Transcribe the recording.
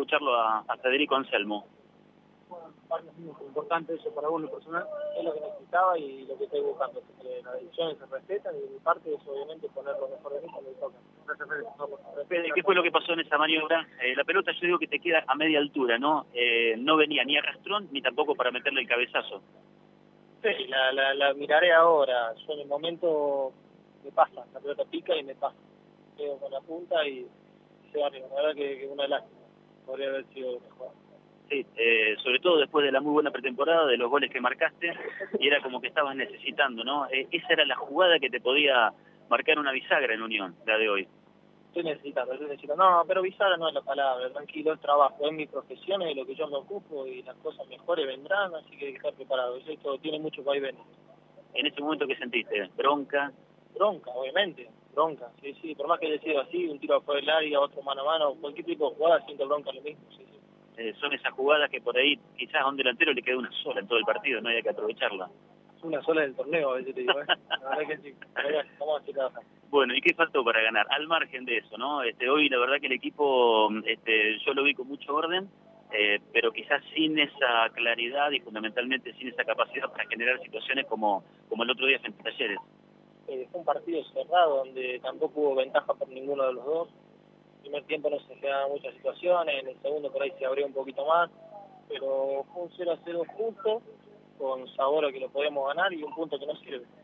escucharlo a Federico Anselmo. Bueno, para mí es muy importante eso para vos, lo personal, es lo que necesitaba y lo que estoy buscando. Así que las decisiones se respetan y de mi parte es obviamente poner lo mejor de mí cuando me toca. Fede, ¿qué fue lo que pasó en esa maniobra? La pelota yo digo que te queda a media altura, ¿no? No venía ni a rastrón ni tampoco para meterle el cabezazo. Sí, la miraré ahora. Yo en el momento me pasa, la pelota pica y me pasa. Quedo con la punta y se va arriba. La verdad que una lástima. Podría haber sido mejor. Sí, sobre todo después de la muy buena pretemporada, de los goles que marcaste, y era como que estabas necesitando, ¿no? Esa era la jugada que te podía marcar una bisagra en Unión, la de hoy. Estoy necesitando. No, pero bisagra no es la palabra, tranquilo, es trabajo, es mi profesión, es de lo que yo me ocupo y las cosas mejores vendrán, así que hay que estar preparado. Esto tiene mucho vaivén. En ese momento, ¿qué sentiste? ¿Bronca? Bronca, obviamente, bronca, sí, por más que haya sido así, un tiro afuera del área, otro mano a mano, cualquier tipo de jugada, siento bronca lo mismo, sí. Son esas jugadas que por ahí quizás a un delantero le queda una sola en todo el partido, no hay que aprovecharla. Una sola del torneo, a veces te digo, La verdad que sí, vamos a checar. Bueno, ¿y qué faltó para ganar? Al margen de eso, ¿no? Hoy la verdad que el equipo, yo lo vi con mucho orden, pero quizás sin esa claridad y fundamentalmente sin esa capacidad para generar situaciones como el otro día frente a Talleres. Fue un partido cerrado donde tampoco hubo ventaja por ninguno de los dos. En el primer tiempo no se generaban muchas situaciones, en el segundo por ahí se abrió un poquito más, pero fue un 0-0 justo, con sabor a que lo podíamos ganar y un punto que no sirve.